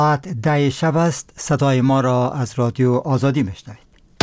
ساعت 10 شب است. صدای ما را از رادیو آزادی میشنوید.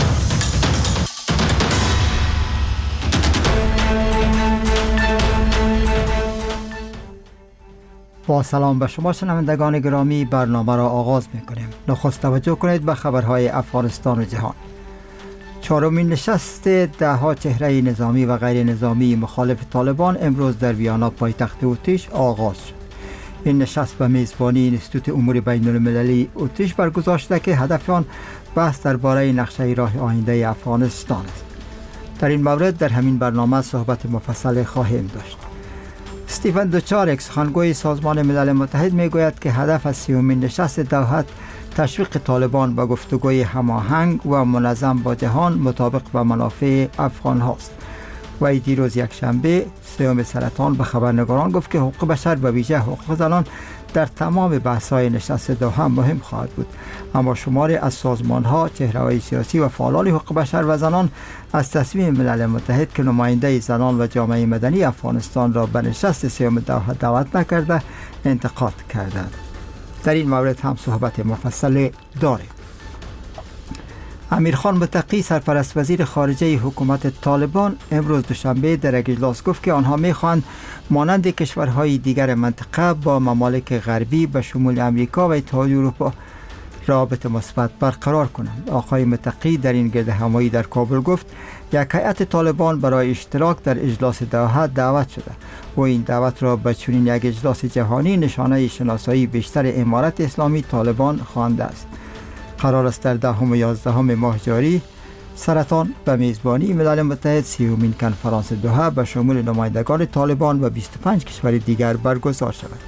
با سلام به شما شنوندگان گرامی، برنامه را آغاز میکنیم. نخست توجه کنید به خبرهای افغانستان و جهان. چهارمین نشست دهها چهره نظامی و غیر نظامی مخالف طالبان امروز در ویانا پایتخت اتریش آغاز شد. این نشست به میزبانی انستیتوت امور بین المللی اتریش برگزار شده که هدف آن بحث درباره نقشه راه آینده افغانستان است. در این مورد در همین برنامه صحبت مفصل خواهیم داشت. استیفن دوچارک، سخنگوی سازمان ملل متحد، میگوید که هدف از 30مین نشست دوحه تشویق طالبان به گفتگوی هماهنگ و منظم با جهان مطابق با منافع افغان هاست. وی دیروز یکشنبه 3 سرطان به خبرنگاران گفت که حقوق بشر و ویژه حقوق زنان در تمام بحث‌های نشست دوحه مهم خواهد بود. اما شماری از سازمان‌ها، چهره‌های سیاسی و فعالان حقوق بشر و زنان از تصمیم ملل متحد که نماینده زنان و جامعه مدنی افغانستان را به نشست 3 دوحه دعوت نکرده انتقاد کردند. در این مورد هم صحبت مفصل داریم. امیرخان متقی، سرپرست وزیر خارجه حکومت طالبان، امروز دوشنبه در یک اجلاس گفت که آنها می‌خواهند مانند کشورهای دیگر منطقه با ممالک غربی به شمول امریکا و اتحادیه اروپا رابطه مثبت برقرار کنند. آقای متقی در این گردهمایی در کابل گفت یک هیئت طالبان برای اشتراک در اجلاس دوحه دعوت شده و این دعوت را به چنین یک اجلاس جهانی نشانه شناسایی بیشتر امارت اسلامی طالبان خوانده است. قرار است در 10 و 11 ماه جاری سرطان به میزبانی ملل متحد 30مین کنفرانس دوحه به شمول نمایندگان طالبان و 25 کشور دیگر برگزار شود.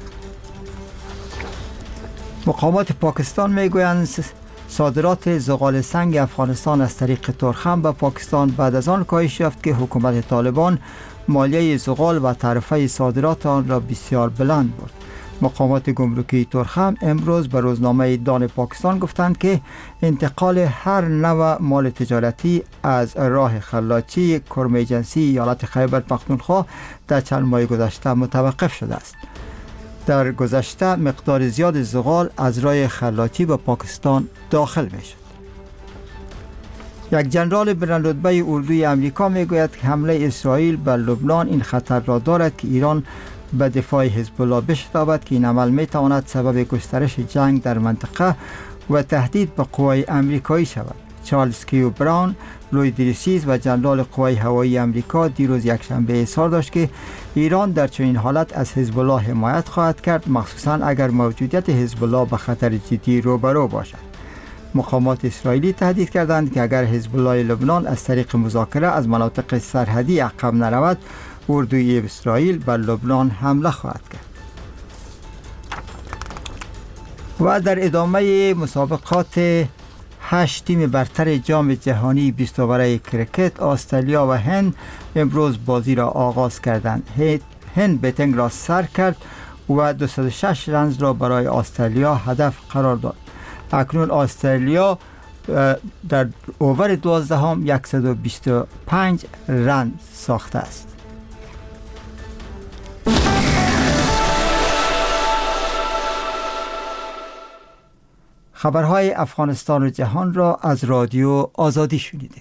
مقامات پاکستان میگویند صادرات زغال سنگ افغانستان از طریق ترخم به پاکستان بعد از آن کاهش یافت که حکومت طالبان مالیه زغال و تعرفه صادرات آن را بسیار بلند برد. مقامات گمرکی ترخم امروز به روزنامه دان پاکستان گفتند که انتقال هر نوع مال تجارتی از راه خلاچی کرمیجنسی ایالت خیبر پختونخوا در چند ماه گذشته متوقف شده است. در گذشته مقدار زیاد زغال از راه خلاچی به پاکستان داخل میشد. یک جنرال بلندرتبه اردوی امریکا میگوید که حمله اسرائیل به لبنان این خطر را دارد که ایران به دفاع حزب الله بشتابد که این عمل میتواند سبب گسترش جنگ در منطقه و تهدید به قوای امریکایی شود. چارلز کیو براون، لوید ریسیز و جنرال قوای هوایی امریکا دیروز یکشنبه اظهار داشت که ایران در چنین حالت از حزب الله حمایت خواهد کرد، مخصوصا اگر موجودیت حزب الله به خطر جدی روبرو باشد. مقامات اسرائیلی تهدید کردند که اگر حزب الله لبنان از طریق مذاکره از مناطق سرحدی عقب نرود، اردوی اسرائیل بر لبنان حمله خواهد کرد. و در ادامه مسابقات 8 تیم برتر جام جهانی 20 اوره کرکت، استرالیا و هند امروز بازی را آغاز کردند. هند بیتنگ را سر کرد و 206 رنز را برای استرالیا هدف قرار داد. اکنون استرالیا در اوور 12 125 رن ساخته است. خبرهای افغانستان و جهان را از رادیو آزادی شنیدید.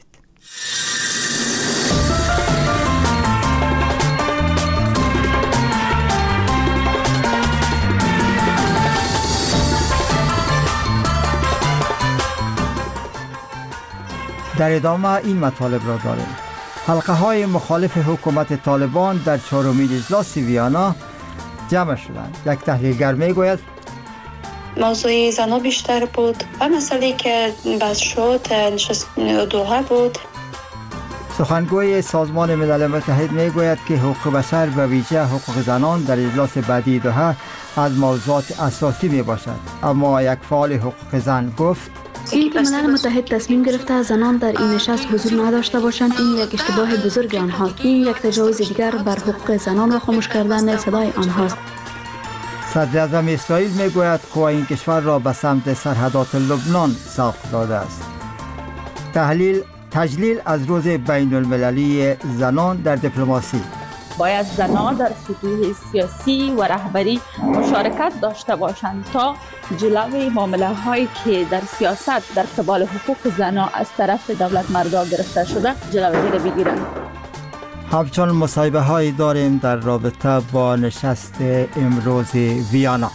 در ادامه این مطالب را داریم. حلقه های مخالف حکومت طالبان در 4مین اجلاس ویانا جمع شدند. یک تحلیلگر میگوید موضوع زنان بیشتر بود و مسئله که بحث شد نشست دوحه بود. سخنگوی سازمان ملل متحد میگوید که حقوق بشر و ویژه حقوق زنان در اجلاس بعدی دوحه از موضوعات اساسی می باشد. اما یک فعال حقوق زن گفت این که ملل متحد تصمیم گرفته زنان در این نشست حضور نداشته باشند، این یک اشتباه بزرگ آنهاست. این یک تجاوز دیگر بر حقوق زنان و خاموش کردن صدای آنهاست. صدر اعظم اسرائیل میگوید قوای این کشور را به سمت سرحدات لبنان سوق داده است. تجلیل از روز بین المللی زنان در دیپلماسی. باید زنان در سطوح سیاسی و رهبری مشارکت داشته باشند تا جلوی معامله هایی که در سیاست در قبال حقوق زنان از طرف دولت مردان گرفته شده جلوی را بگیرند. همچنان مصاحبه هایی داریم در رابطه با نشست امروز ویانا.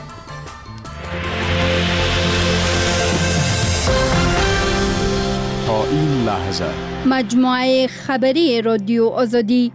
تا این لحظه مجموعه خبری رادیو آزادی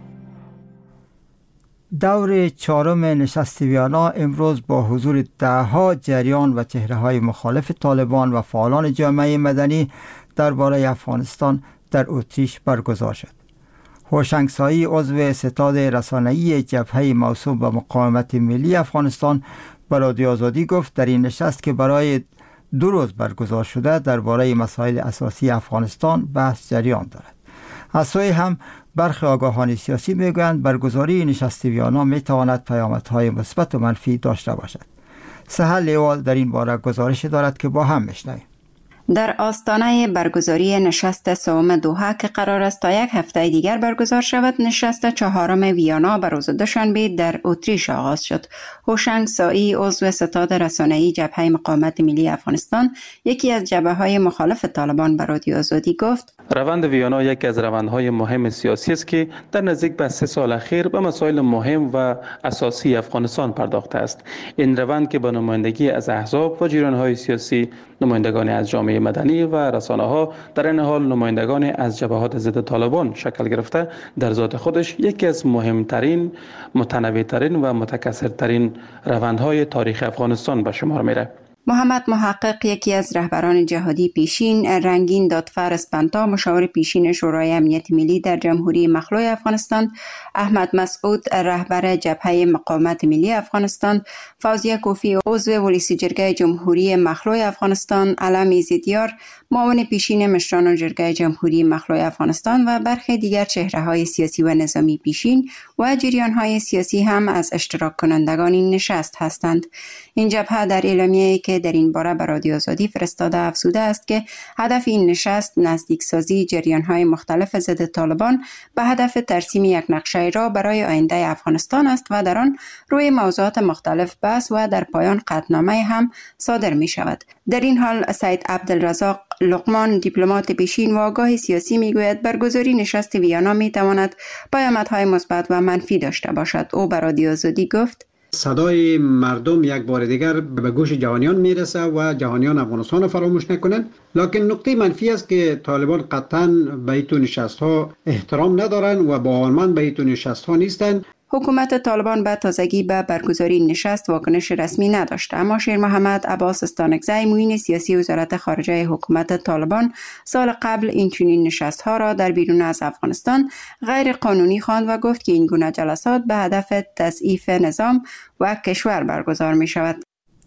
دور چهارم نشست ویانا امروز با حضور دهها جریان و چهره‌های مخالف طالبان و فعالان جامعه مدنی درباره افغانستان در اتریش برگزار شد. هوشنگ سایی عضو ستاد رسانه‌ای جبهه موسوم به مقاومت ملی افغانستان به رادیو آزادی گفت در این نشست که برای 2 روز برگزار شده درباره مسائل اساسی افغانستان بحث جریان دارد. از سوی هم برخی آگاهان سیاسی میگویند برگزاری نشست ویانا میتواند پیامدهای مثبت و منفی داشته باشد. سهل لیوال در این باره گزارش دارد که با هم میشنویم. در آستانه برگزاری نشست سوم دوحه که قرار است تا 1 هفته دیگر برگزار شود، نشست چهارم ویانا به روز دوشنبه در اتریش آغاز شد. هوشنگ سایی عضو ستاد رسانه‌ای جبهه مقاومت ملی افغانستان، یکی از جبهه‌های مخالف طالبان، به رادیو آزادی گفت: روند ویانا یکی از روندهای مهم سیاسی است که در نزدیک به 3 سال اخیر به مسائل مهم و اساسی افغانستان پرداخته است. این روند که با نمایندگی از احزاب و جریان‌های سیاسی، نمایندگان از جامعه مدنی و رسانه‌ها، در این حال نمایندگان از جبهات ضد طالبان شکل گرفته، در ذات خودش یکی از مهمترین، متنوع‌ترین و متکثرترین روندهای تاریخ افغانستان به شمار می‌رود. محمد محقق، یکی از رهبران جهادی پیشین، رنگین دادفر اسپانتا، مشاور پیشین شورای امنیت ملی در جمهوری مخلوع افغانستان، احمد مسعود، رهبر جبهه مقاومت ملی افغانستان، فوزیه کوفی، عضو ولسی جرگه جمهوری مخلوع افغانستان، علم ایزدیار، معاون پیشین مشران جرگه جمهوری مخلوع افغانستان و برخی دیگر چهره‌های سیاسی و نظامی پیشین و جریان‌های سیاسی هم از اشتراک کنندگان این نشست هستند. این جبهه در اعلامیه‌ای که در این باره به رادیو آزادی فرستاده افزوده است که هدف این نشست نزدیک سازی جریان‌های مختلف ضد طالبان به هدف ترسیم یک نقشه را برای آینده افغانستان است و در آن روی موضوعات مختلف بحث و در پایان قطعنامه هم صادر می شود. در این حال سید عبدالرزاق لقمان، دیپلمات پیشین و آگاه سیاسی، میگوید برگزاری نشست ویانا می تواند پیامدهای مثبت و منفی داشته باشد. او به رادیو آزادی گفت: صدای مردم یک بار دیگر به گوش جهانیان میرسه و جهانیان افغانستان رو فراموش نکنند. لکن نکته منفی است که طالبان قطعاً به این نشست ها احترام ندارند و باورمند به این نشست ها نیستند. حکومت طالبان به تازگی به برگزاری نشست واکنش رسمی نداشته، اما شیر محمد عباس استانکزی، معین سیاسی وزارت خارجه حکومت طالبان، سال قبل این چنین نشست ها را در بیرون از افغانستان غیر قانونی خواند و گفت که این گونه جلسات به هدف تضعیف نظام و کشور برگزار می شود.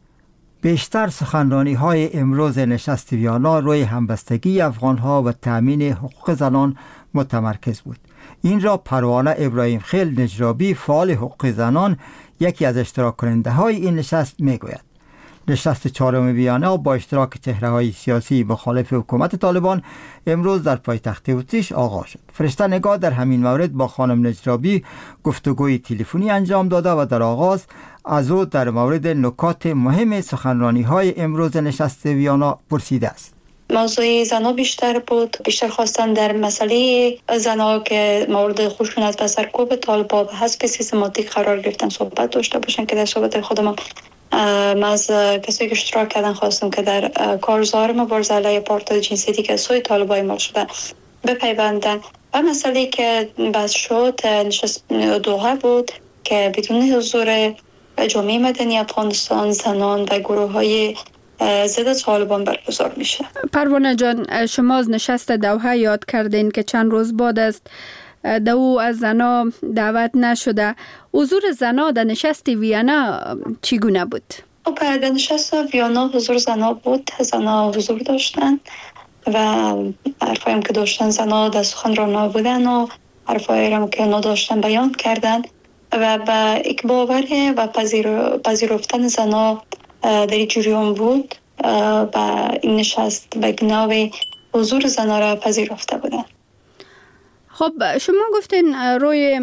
بیشتر سخنرانی های امروز نشست ویانا روی همبستگی افغان ها و تامین حقوق زنان متمرکز بود. این را پروانه ابراهیم خیل نجرابی، فعال حقوق زنان، یکی از اشتراک کننده های این نشست میگوید. نشست چهارم ویانا با اشتراک چهره های سیاسی مخالف حکومت طالبان امروز در پایتخت اتریش آغاز شد. فرشته نگاه در همین مورد با خانم نجرابی گفتگوی تلفنی انجام داده و در آغاز از او در مورد نکات مهم سخنرانی های امروز نشست ویانا پرسیده است. موضوع زنا بیشتر بود، بیشتر خواستن در مسئله زنا که مورد خشونت و سرکوب طالبان به حسب سیستماتیک قرار گرفتن صحبت داشته باشن که در صحبت خودم از کسایی که اشتراک کردن خواستم که در کارزار مبارزه علیه اپارتاید جنسیتی که سوی طالبان اعمال شده بپیوندن. و مسئله که بحث شد نشست دوحه بود که بدون حضور جامعه مدنی افغانستان، زنان و گروه های ضد طالبان برگزار میشه. پروانه جان، شما از نشست دوحه یاد کردین که چند روز بعد است او از زنا دعوت نشده. حضور زنا در نشست ویانا چگونه بود؟ در نشست ویانا حضور زنا بود، زنا حضور داشتن و حرفایی که داشتن زنا در سخنرانی بودن و حرفایی که نداشتن بیان کردن و با یک باور و پذیرفتن زنا در این جریان بود و این نشست به گناه حضور زنا را پذیرفته بودن. خب شما گفتین روی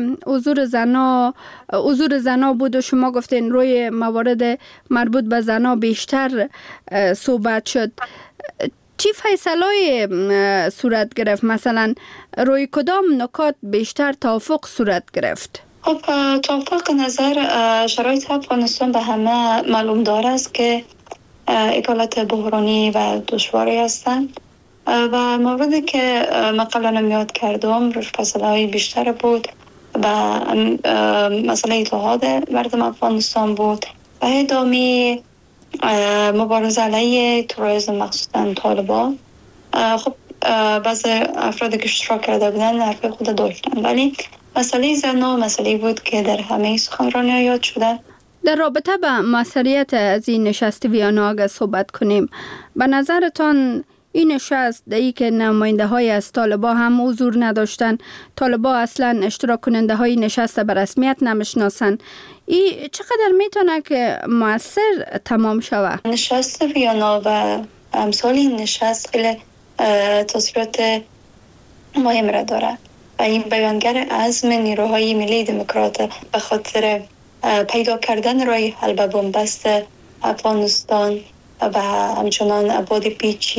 حضور زنا بود و شما گفتین روی موارد مربوط به زنا بیشتر صحبت شد. چی فیصله‌ای صورت گرفت؟ مثلا روی کدام نکات بیشتر توافق صورت گرفت؟ خب توافق نظر شرایط افغانستان به همه معلوم دار است که یک حالت بحرانی و دشواری هستند و موردی که من قبلا یاد کردم روش فیصله‌های بیشتر بود و مسئله اتحاد مردم افغانستان بود و ادامه مبارزه علیه تروریسم مخصوصا طالبان. خب بعضی افرادی که اشتراک کرده بودن حرف خود داشتن، ولی مسئله زنا مسئله بود که در همه سخنرانی‌ها یاد شده. در رابطه با مسئولیت از این نشست ویانا اگه صحبت کنیم، به نظرتان این نشست دایی که نماینده های از طالبان هم حضور نداشتن، طالبان اصلا اشتراک کننده های نشست به رسمیت نمیشناسن، این چقدر میتونه که مؤثر تمام شود؟ نشست ویانا و امثال این نشست خیلی تاثیرات مهم را داره و این بیانگر عزم نیروهای ملی دموکرات به خاطر پیدا کردن راه حل به بنبست افغانستان و همچنان ابعاد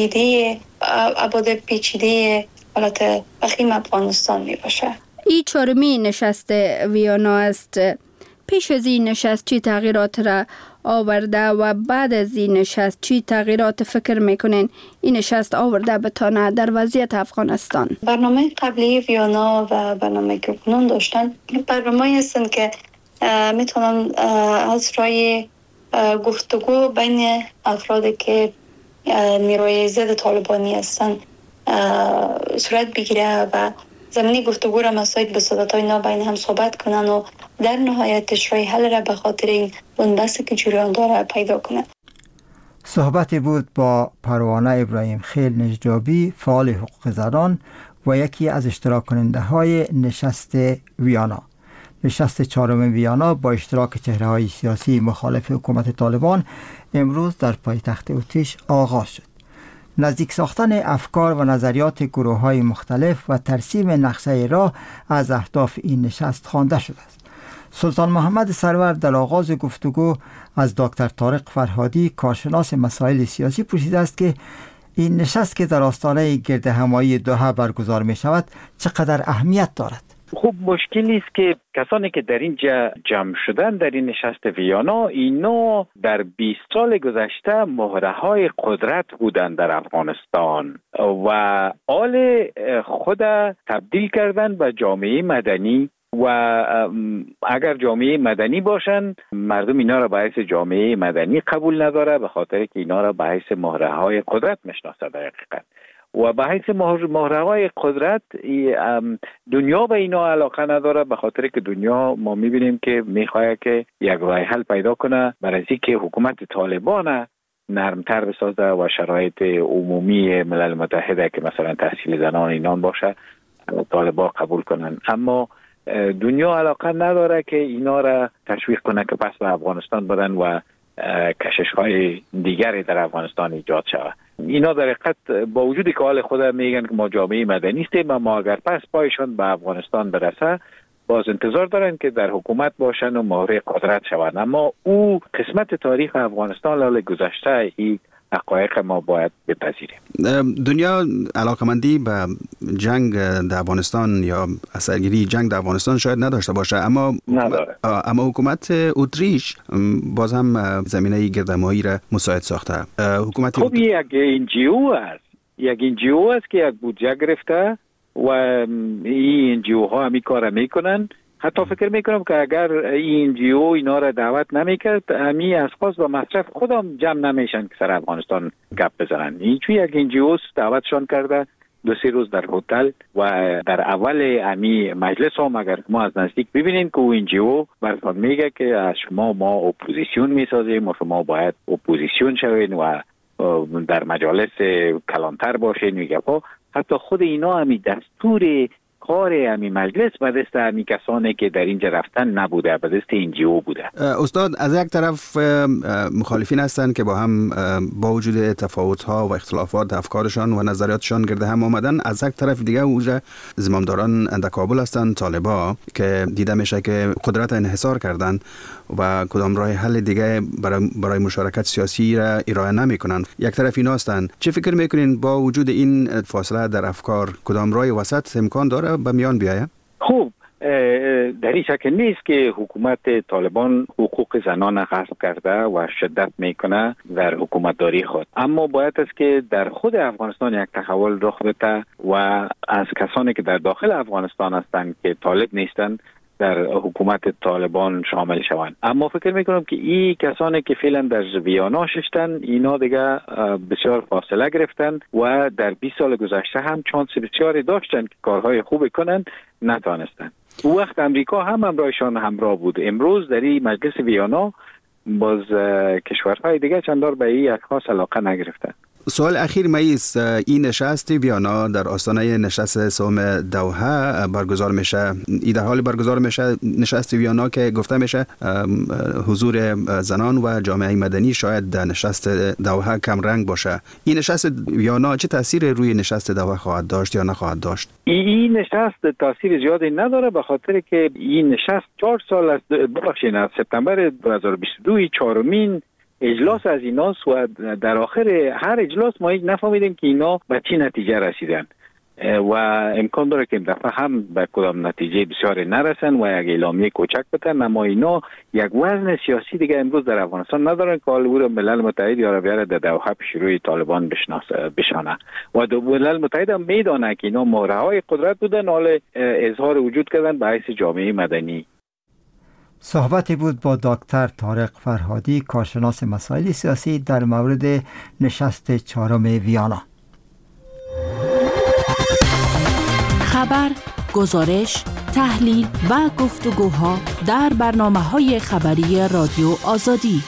پیچیده حالت وخیم افغانستان می باشه. این 4مین نشست ویانا است. پیش از این نشست چی تغییرات را آورده و بعد از این نشست چی تغییرات فکر میکنین این نشست آورده بتانه در وضعیت افغانستان؟ برنامه قبلی ویانا و برنامه که کنون داشتن برنامه هستند که میتونن از رای گفتگو بین افرادی که نیروی ضد طالبانی هستن صورت بگیره و زمینی گفتگو را مساعد به صداتای اینا بین هم صحبت کنن و در نهایتش رای حل را به خاطر این بنبستی که جریان داره پیدا کنن. صحبتی بود با پروانه ابراهیم خیل نجابی، فعال حقوق زنان و یکی از اشتراک کننده های نشست ویانا. نشست 4 ویانا با اشتراک چهره‌های سیاسی مخالف حکومت طالبان امروز در پایتخت اتریش آغاز شد. نزدیک ساختن افکار و نظریات گروه‌های مختلف و ترسیم نقشه راه از اهداف این نشست خوانده شده است. سلطان محمد سرور در آغاز گفتگو از دکتر طارق فرهادی کارشناس مسائل سیاسی پرسیده است که این نشست که در آستانه گردهمایی دوحه برگزار می شود چقدر اهمیت دارد؟ خب مشکلی است که کسانی که در اینجا جمع شدن در این نشست ویانا اینا در 20 سال گذشته مهره‌های قدرت بودند در افغانستان و حال خود تبدیل کردن به جامعه مدنی و اگر جامعه مدنی باشن مردم اینا را به حیث جامعه مدنی قبول نداره به خاطر که اینا را به حیث مهره‌های قدرت میشناسه در حقیقت و به حیث مهره‌های قدرت دنیا به اینا علاقه نداره به خاطر که دنیا ما میبینیم که میخواه که یک راه حل پیدا کنه برای اینکه حکومت طالبان نرمتر بسازه و شرایط عمومی ملل متحده که مثلا تحصیل زنان اینان باشه طالبان قبول کنن، اما دنیا علاقه نداره که اینا را تشویق کنه که پس به افغانستان بدن و کشش‌های دیگری در افغانستان ایجاد شود. اینا در حقیقت با وجودی که حال خود میگن که ما جامعه مدنی هستیم اما اگر پس پایشان به افغانستان برسه باز انتظار دارن که در حکومت باشن و مهره قدرت شوند، اما او قسمت تاریخ افغانستان لاله گذشته این حقایق ما باید بپذیریم. دنیا علاقمندی به جنگ در افغانستان یا اثرگیری جنگ در افغانستان شاید نداشته باشه اما حکومت اتریش باز هم زمینه گردهمایی را مساعد ساخته. حکومت خب یک NGO است، یک NGO است که یک بودجه گرفته و این NGO ها همی کار میکنن. حتی فکر میکنم که اگر این NGO اینا را دعوت نمیکرد همی اشخاص با مصرف خودم جمع نمیشن که سر افغانستان گپ بزنن. این چون یک NGO دعوتشان کرده 2-3 روز در هتل و در اول همی مجلس هم اگر ما از نزدیک ببینیم که او NGO براتون میگه که از شما ما اپوزیسیون میسازیم و شما باید اپوزیسیون شوین و در مجالس کلانتر باشین میگه. حتی خود اینا همی دستور کار همین مجلس به دست همین کسانی که در اینجا رفتن نبوده، به دست NGO بوده. استاد، از یک طرف مخالفین هستند که با هم با وجود تفاوت‌ها و اختلافات افکارشان و نظریاتشان گرد هم آمدن، از یک طرف دیگه اوجه زمامداران در کابل هستند، طالبا، که دیده میشه که قدرت انحصار کردن و کدام راه حل دیگه برای مشارکت سیاسی را ارائه نمی‌کنند. یک طرف اینا هستند. چه فکر می‌کنین با وجود این فاصله در افکار کدام راه وسط امکان داره به میان بیاید؟ خوب، در این شک نیست که حکومت طالبان حقوق زنان غصب کرده و شدت میکنه در حکومتداری خود، اما باید است که در خود افغانستان یک تحول رخ بده و از کسانی که در داخل افغانستان هستند که طالب نیستند در حکومت طالبان شامل شوند. اما فکر میکنم که این کسانی که فعلا در ویانا ششتن، اینا دیگه بسیار فاصله گرفتن و در 20 سال گذشته هم چانس بسیاری داشتن که کارهای خوب کنن، نتوانستن. او وقت امریکا هم همراهشان همراه بود. امروز در این مجلس ویانا باز کشورهای دیگه چندار به این اشخاص علاقه نگرفتن. سوال اخیر مایست، این نشست ویانا در آستانه نشست سوم دوحه برگزار میشه. این در حال برگزار میشه نشست ویانا که گفته میشه حضور زنان و جامعه مدنی شاید در نشست دوحه کم رنگ باشه. این نشست ویانا چه تاثیر روی نشست دوحه خواهد داشت یا نخواهد داشت؟ این نشست تاثیر زیادی نداره، به خاطر که این نشست 4 سال از سپتامبر 2022 چهارمین اجلاس از ایناست و در آخر هر اجلاس ما هیچ نفهمیدیم که اینا به چی نتیجه رسیدن و امکان داره که این دفعه هم به کدام نتیجه بسیار نرسن و یک اعلامیه کوچک بدن، اما اینا یک وزن سیاسی دیگه امروز در افغانستان ندارن که حال ملل متحد یا بیاره در دوحه پیش روی طالبان بشانه و ملل متحد هم میدانه که اینا مهرهای قدرت بودن، حال اظهار وجود کردن به حیث جامعه مدنی. صحبتی بود با دکتر طارق فرهادی، کارشناس مسائل سیاسی، در مورد نشست 4 ویانا. خبر، گزارش، تحلیل و گفتگوها در برنامه‌های خبری رادیو آزادی.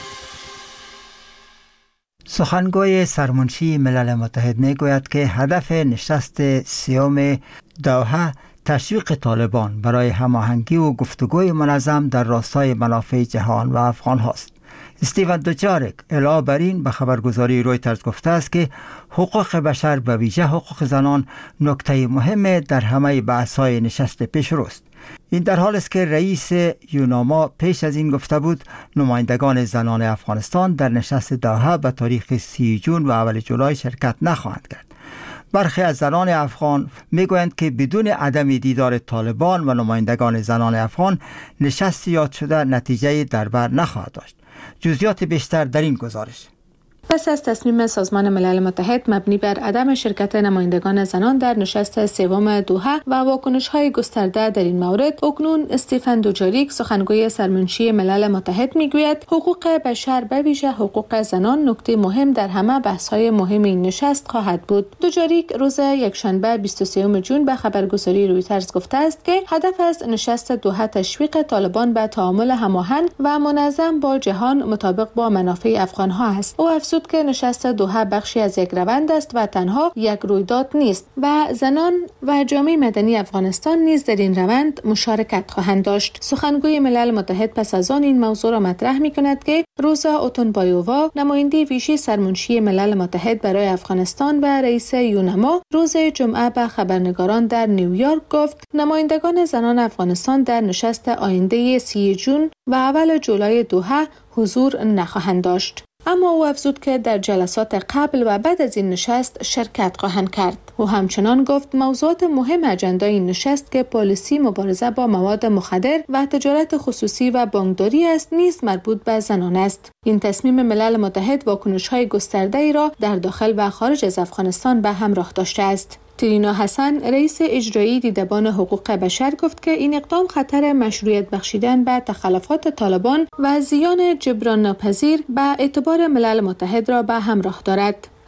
سخنگوی سرمنشی ملل متحد میگوید که هدف نشست 3 دوحه تشویق طالبان برای هماهنگی و گفتگوی منظم در راستای منافع جهان و افغان هاست. استیون دوجاریک علاوه بر این به خبرگزاری رویترز گفته است که حقوق بشر و ویژه حقوق زنان نکته مهم در همه بحث‌های نشست پیشروست. این در حال است که رئیس یوناما پیش از این گفته بود نمایندگان زنان افغانستان در نشست دوحه به تاریخ 30 جون و اول جولای شرکت نخواهند کرد. برخی از زنان افغان میگویند که بدون عدم دیدار طالبان و نمایندگان زنان افغان نشست یاد شده نتیجه در بر نخواهد داشت. جزئیات بیشتر در این گزارش. پس از تصمیم سازمان ملل متحد مبنی بر عدم شرکت نمایندگان زنان در نشست 3 دوحه و واکنش‌های گسترده در این مورد، اکنون استیفن دوجاریک سخنگوی سرمنشی ملل متحد میگوید حقوق بشر به ویژه حقوق زنان نکته مهم در همه بحث‌های مهم این نشست خواهد بود. دوجاریک روز یکشنبه 23 جون به خبرگزاری رویترز گفته است که هدف از نشست دوحه تشویق طالبان به تعامل هماهنگ و منظم با جهان مطابق با منافع افغان‌ها است. او افزود که نشست دوحه بخشی از یک روند است و تنها یک رویداد نیست و زنان و جامعه مدنی افغانستان نیز در این روند مشارکت خواهند داشت. سخنگوی ملل متحد پس از آن این موضوع را مطرح می‌کند که روزا اوتونبایووا، نماینده ویژه سرمنشی ملل متحد برای افغانستان و رئیس یونما، روز جمعه به خبرنگاران در نیویورک گفت نمایندگان زنان افغانستان در نشست آینده 30 جون و اول جولای دوحه حضور نخواهند داشت. اما او افزود که در جلسات قبل و بعد از این نشست شرکت خواهند کرد. او همچنان گفت موضوعات مهم اجندای این نشست که پالیسی مبارزه با مواد مخدر و تجارت خصوصی و بانکداری است نیز مربوط به زنان است. این تصمیم ملل متحد واکنش‌های گسترده‌ای را در داخل و خارج از افغانستان به همراه داشته است. ترینا حسن، رئیس اجرایی دیدبان حقوق بشر، گفت که این اقدام خطر مشروعیت بخشیدن به تخلفات طالبان و زیان جبران ناپذیر به اعتبار ملل متحد را به همراه دارد.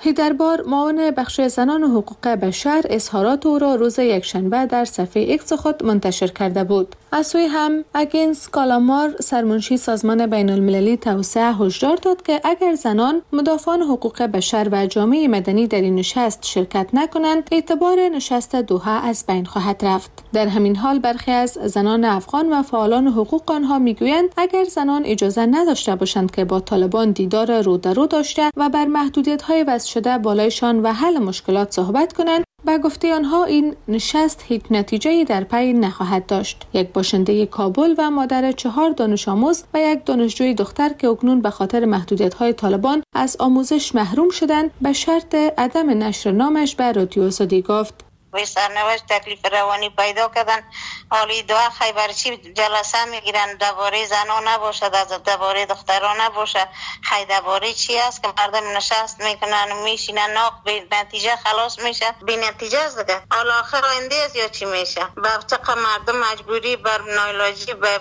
هیدربار معاون بخش زنان و حقوق بشر اظهارات او را روز یکشنبه در صفحه ایکس خود منتشر کرده بود. از سوی هم اگنس کالامار سرمنشی سازمان بین المللی توسعه هشدار داد که اگر زنان، مدافعان حقوق بشر و جامعه مدنی در این نشست شرکت نکنند، اعتبار نشست دوحه از بین خواهد رفت. در همین حال برخی از زنان افغان و فعالان حقوق آنها میگویند اگر زنان اجازه نداشته باشند که با طالبان دیدار رو در رو داشته و بر محدودیت‌های وضع شده بالایشان و حل مشکلات صحبت کنند، به گفته آنها این نشست هیچ نتیجه‌ای در پی نخواهد داشت. یک باشنده کابل و مادر 4 دانش آموز و یک دانشجوی دختر که اکنون به خاطر محدودیت‌های طالبان از آموزش محروم شدند، به شرط عدم نشر نامش به رادیو آزادی گفت: و سرنوشت تکلیف روانی پیدا کردن. حالی دو خیبرچی جلسه میگیرن درباره زنان نباشه، درباره دختران نباشه، درباره چی است که مردم نشست میکنن و میشینن ناق به نتیجه خلاص میشه. بی نتیجه است دیگه. حالا آخر آینده است یا چی میشه؟ به چقدر مردم مجبوری بر نایلاجی به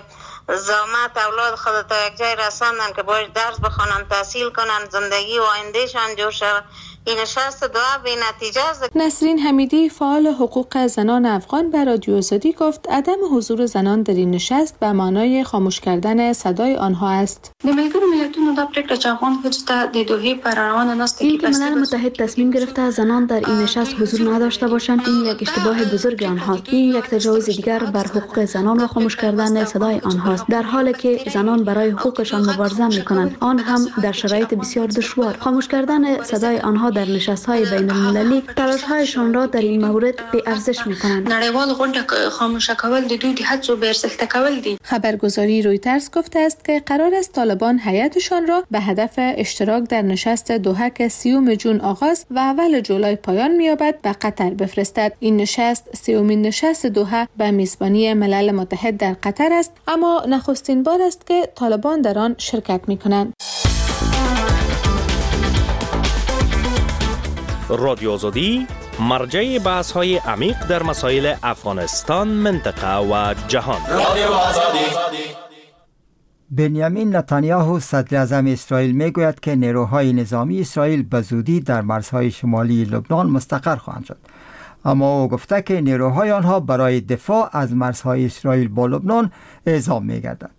زامت اولاد خود تا یک جای رساندن که باید درس بخونن، تحصیل کنن، زندگی و آیندهشان جور شود. این نشست دعا به نتیجه است. نسرین حمیدی فعال حقوق زنان افغان به رادیو آزادی گفت عدم حضور زنان در این نشست به معنای خاموش کردن صدای آنها است. د ملګرو ملتونو د پریکړه چې افغان ښځو ته د دوحې پر روانه ناسته اینکه ملل متحد تصمیم گرفته زنان در این نشست حضور نداشته باشند، این یک اشتباه بزرگ آنهاست. این یک تجاوز دیگر بر حقوق زنان و خاموش کردن صدای آنهاست، در حالی که زنان برای حقوقشان مبارزه میکنند، آن هم در شرایط بسیار دشوار. خاموش کردن صدای آنها در نشست‌های بین المللی تلاش‌هایشان را در این مورد بی ارزش می‌کنند. نړیوال غونډه خاموش کول د دوی د هڅو بې ارزښته کول دي. خبرگزاری رویترز گفته است که قرار است طالبان هیئتشان را به هدف اشتراک در نشست دوحه که 30 جون آغاز و اول جولای پایان می‌یابد به قطر بفرستد. این نشست 30مین نشست دوحه به میزبانی ملل متحد در قطر است، اما نخستین بار است که طالبان در آن شرکت می‌کنند. رادیو آزادی مرجع بحث های عمیق در مسائل افغانستان، منطقه و جهان. رادیو آزادی. بنیامین نتانیاهو صدر اعظم اسرائیل میگوید که نیروهای نظامی اسرائیل به زودی در مرزهای شمالی لبنان مستقر خواهند شد، اما او گفته که نیروهای آنها برای دفاع از مرزهای اسرائیل با لبنان اعزام میگردند.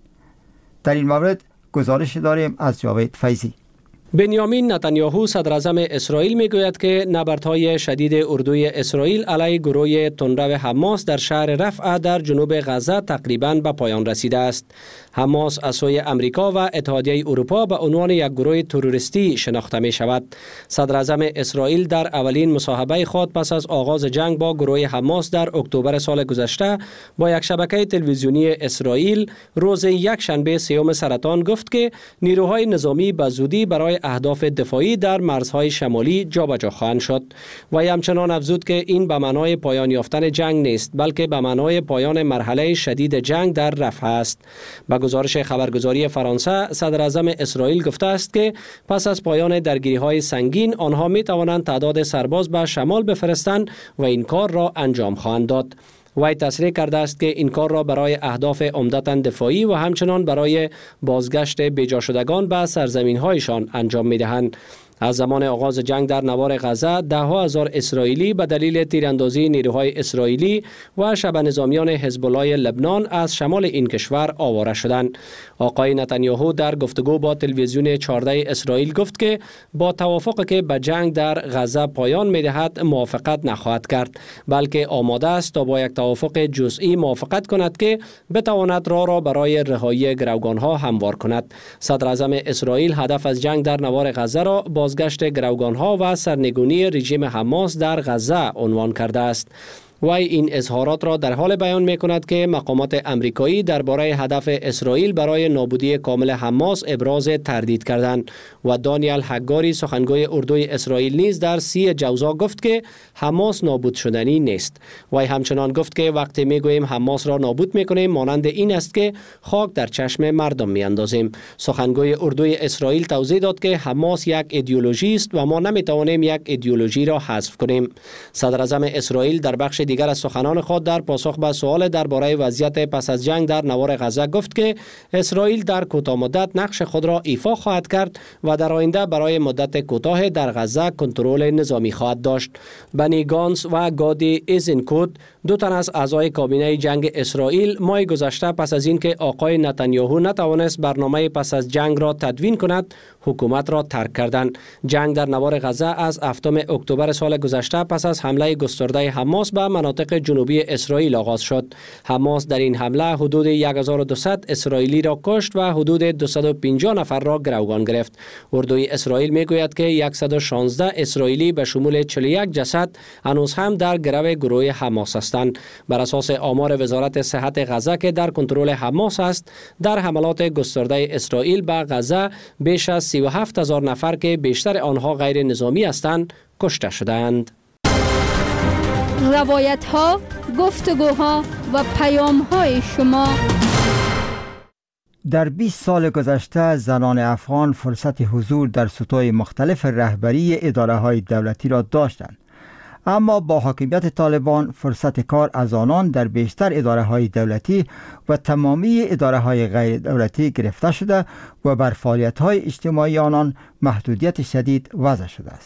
در این مورد گزارش داریم از جاوید فیضی. بنیامین نتانیاهو صدر اعظم اسرائیل میگوید که نبردهای شدید اردوی اسرائیل علیه گروه تندرو حماس در شهر رفح در جنوب غزه تقریباً به پایان رسیده است. حماس از سوی امریکا و اتحادیه اروپا به عنوان یک گروه تروریستی شناخته می شود. صدر اعظم اسرائیل در اولین مصاحبه خود پس از آغاز جنگ با گروه حماس در اکتبر سال گذشته با یک شبکه تلویزیونی اسرائیل روز یکشنبه 3 سرطان گفت که نیروهای نظامی به زودی برای اهداف دفاعی در مرزهای شمالی جابجا خواهند شد و همچنان افزود که این به معنای پایان یافتن جنگ نیست، بلکه به معنای پایان مرحله شدید جنگ در رفح است. با گزارش خبرگزاری فرانسه، صدر اعظم اسرائیل گفته است که پس از پایان درگیری‌های سنگین آنها می توانند تعداد سرباز به شمال بفرستند و این کار را انجام خواهند داد. وی تصریح کرده است که این کار را برای اهداف عمدتاً دفاعی و همچنان برای بازگشت بیجا شدگان به سرزمین‌هایشان انجام می‌دهند. از زمان آغاز جنگ در نوار غزه ده‌ها هزار اسرائیلی به دلیل تیراندازی نیروهای اسرائیلی و شبه نظامیان حزب الله لبنان از شمال این کشور آواره شدند. آقای نتانیاهو در گفتگو با تلویزیون 14 اسرائیل گفت که با توافقی که به جنگ در غزه پایان می‌دهد موافقت نخواهد کرد، بلکه آماده است تا با یک توافق جزئی موافقت کند که بتواند راه را برای رهایی گروگان‌ها هموار کند. صدر اعظم اسرائیل هدف از جنگ در نوار غزه را بازگشت گروگان‌ها و سرنگونی رژیم حماس در غزه عنوان کرده است. وی این اظهارات را در حال بیان می کند که مقامات امریکایی درباره هدف اسرائیل برای نابودی کامل حماس ابراز تردید کردند و دانیل هگاری سخنگوی اردوی اسرائیل نیز در 30 جوزا گفت که حماس نابود شدنی نیست. وی همچنان گفت که وقتی می گوییم حماس را نابود می کنیم مانند این است که خاک در چشم مردم می اندازیم. سخنگوی اردوی اسرائیل توضیح داد که حماس یک ایدئولوژی است و ما نمی توانیم یک ایدئولوژی را حذف کنیم. صدر اعظم اسرائیل در بخش دیگر از سخنان خود در پاسخ به سوال درباره وضعیت پس از جنگ در نوار غزه گفت که اسرائیل در کوتاه مدت نقش خود را ایفا خواهد کرد و در آینده برای مدت کوتاه در غزه کنترل نظامی خواهد داشت. بنی گانس و گادی ایزنکوت، دو تن از اعضای کابینه جنگ اسرائیل، ماه گذشته پس از اینکه آقای نتانیاهو نتوانست برنامه پس از جنگ را تدوین کند، حکومت را ترک کردند. جنگ در نوار غزه از 7 اکتبر سال گذشته پس از حمله گسترده حماس به مناطق جنوبی اسرائیل آغاز شد. حماس در این حمله حدود 1200 اسرائیلی را کشت و حدود 250 نفر را گروگان گرفت. اردوی اسرائیل میگوید که 116 اسرائیلی به شمول 41 جسد هنوز هم در گرو گروه حماس هستند. بر اساس آمار وزارت صحت غزه که در کنترل حماس است، در حملات گسترده اسرائیل به غزه بیش از 37,000 نفر که بیشتر آنها غیر نظامی هستند کشته شدند. روایت ها، گفتگوها و پیام های شما. در 20 سال گذشته زنان افغان فرصت حضور در سطوح مختلف رهبری اداره های دولتی را داشتند، اما با حاکمیت طالبان فرصت کار از آنان در بیشتر اداره های دولتی و تمامی اداره های غیر دولتی گرفته شده و بر فعالیت های اجتماعی آنان محدودیت شدید وضع شده است.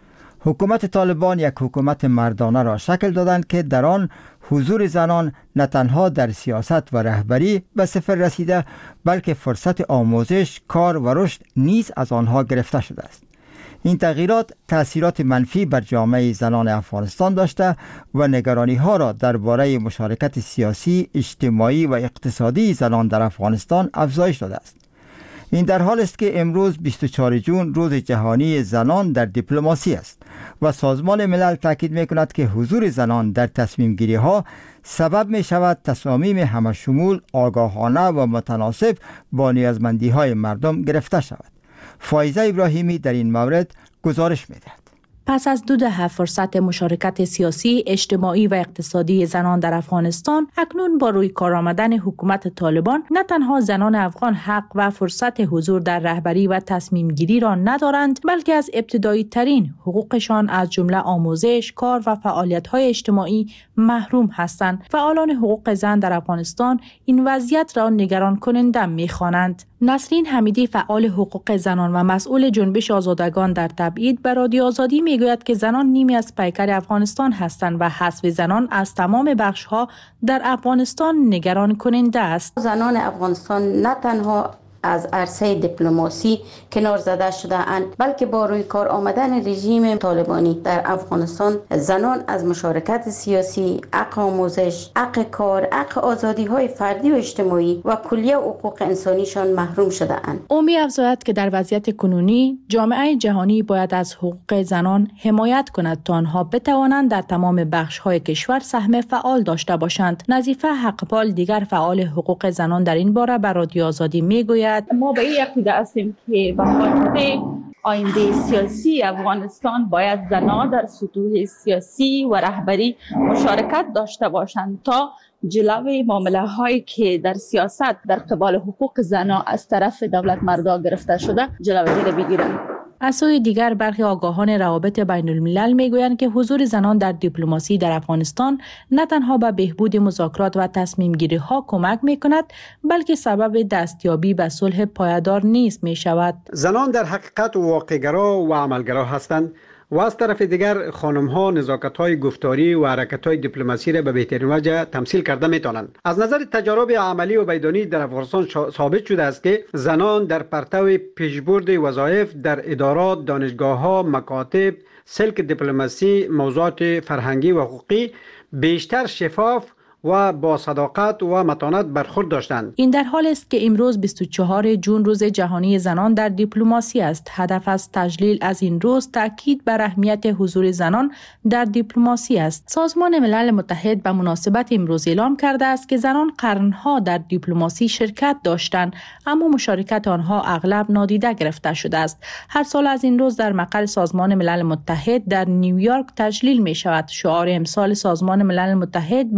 حکومت طالبان یک حکومت مردانه را شکل دادند که در آن حضور زنان نه تنها در سیاست و رهبری به صفر رسیده، بلکه فرصت آموزش، کار و رشد نیز از آنها گرفته شده است. این تغییرات تأثیرات منفی بر جامعه زنان افغانستان داشته و نگرانی ها را درباره مشارکت سیاسی، اجتماعی و اقتصادی زنان در افغانستان افزایش داده است. این در حال است که امروز 24 جون روز جهانی زنان در دیپلماسی است و سازمان ملل تاکید می‌کند که حضور زنان در تصمیم گیری ها سبب می شود تصامیم همشمول، آگاهانه و متناسب با نیازمندی های مردم گرفته شود. فایزه ابراهیمی در این مورد گزارش می‌دهد. پس از 2 دهه فرصت مشارکت سیاسی، اجتماعی و اقتصادی زنان در افغانستان، اکنون با روی کار آمدن حکومت طالبان نه تنها زنان افغان حق و فرصت حضور در رهبری و تصمیم گیری را ندارند، بلکه از ابتدایی ترین حقوقشان از جمله آموزش، کار و فعالیت‌های اجتماعی محروم هستند. فعالان حقوق زن در افغانستان این وضعیت را نگران کننده می‌خوانند. نسرین حمیدی، فعال حقوق زنان و مسئول جنبش آزادگان در تبعید، به رادیو آزادی میگوید که زنان نیمی از پیکر افغانستان هستند و حذف زنان از تمام بخش‌ها در افغانستان نگران کننده است. زنان افغانستان نه تنها از عرصه دیپلماسی کنار زده شده اند، بلکه با روی کار آمدن رژیم طالبانی در افغانستان زنان از مشارکت سیاسی، حق آموزش، حق کار، حق آزادی های فردی و اجتماعی و کلیه حقوق انسانیشان محروم شده اند. او می افزاید که در وضعیت کنونی جامعه جهانی باید از حقوق زنان حمایت کند تا آنها بتوانند در تمام بخش‌های کشور سهم فعال داشته باشند. نظیفه حقپال، دیگر فعال حقوق زنان، در این باره به رادیو آزادی میگوید ما به این عقیده هستیم که به خاطر آینده سیاسی افغانستان باید زنان در سطوح سیاسی و رهبری مشارکت داشته باشند تا جلوی معامله هایی که در سیاست در قبال حقوق زنان از طرف دولت مردا گرفته شده جلوی را بگیرند. از سوی دیگر برخی آگاهان روابط بین الملل میگویند که حضور زنان در دیپلماسی در افغانستان نه تنها به بهبود مذاکرات و تصمیم گیری ها کمک می کند، بلکه سبب دستیابی به صلح پایدار نیز می شود. زنان در حقیقت واقع‌گرا و عملگرا هستند و از طرف دیگر خانم‌ها نزاکت‌های گفتاری و حرکت‌های دیپلماسی را به بهترین وجه تمثیل کرده می‌توانند. از نظر تجارب عملی و میدانی در افغانستان ثابت شده است که زنان در پرتو پیشبرد وظایف در ادارات، دانشگاه‌ها، مکاتب، سلک دیپلماسی، موضوعات فرهنگی و حقوقی بیشتر شفاف و با صداقت و متانت برخورد داشتند. این در حال است که امروز 24 جون روز جهانی زنان در دیپلماسی است. هدف از تجلیل از این روز تاکید بر اهمیت حضور زنان در دیپلماسی است. سازمان ملل متحد به مناسبت امروز اعلام کرده است که زنان قرنها در دیپلماسی شرکت داشتند، اما مشارکت آنها اغلب نادیده گرفته شده است. هر سال از این روز در مقر سازمان ملل متحد در نیویورک تجلیل می شود. شعار امسال سازمان ملل متحد برای این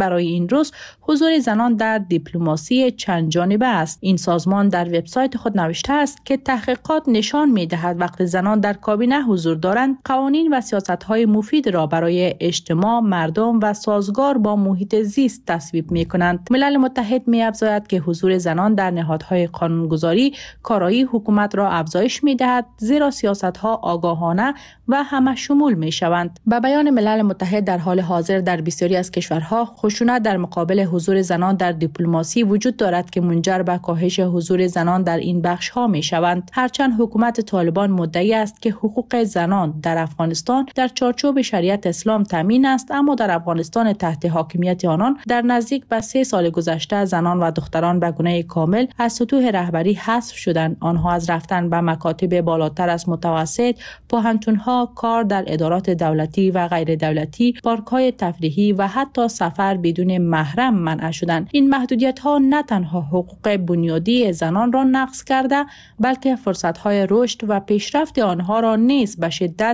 روز حضور زنان در دیپلماسی چند جانبه است. این سازمان در وبسایت خود نوشته است که تحقیقات نشان می‌دهد وقتی زنان در کابینه حضور دارند، قوانین و سیاست‌های مفید را برای اجتماع، مردم و سازگار با محیط زیست تصویب می‌کنند. ملل متحد می‌افزاید که حضور زنان در نهادهای قانونگذاری کارایی حکومت را افزایش می‌دهد، زیرا سیاست‌ها آگاهانه و همه شمول می‌شوند. به بیان ملل متحد در حال حاضر در بسیاری از کشورها خشونت در مقابل حضور زنان در دیپلماسی وجود دارد که منجر به کاهش حضور زنان در این بخش‌ها می‌شوند. هرچند حکومت طالبان مدعی است که حقوق زنان در افغانستان در چارچوب شریعت اسلام تامین است، اما در افغانستان تحت حاکمیت آنان در نزدیک به 3 سال گذشته زنان و دختران به گونه کامل از سطوح رهبری حذف شدند. آنها از رفتن به مکاتب بالاتر از متوسط، پوهنتون‌ها، کار در ادارات دولتی و غیر دولتی، پارک‌های تفریحی و حتی سفر بدون محرم منع شدند. این محدودیت‌ها نه تنها حقوق بنیادی زنان را نقض کرده، بلکه فرصت‌های رشد و پیشرفت آنها را نیز به شدت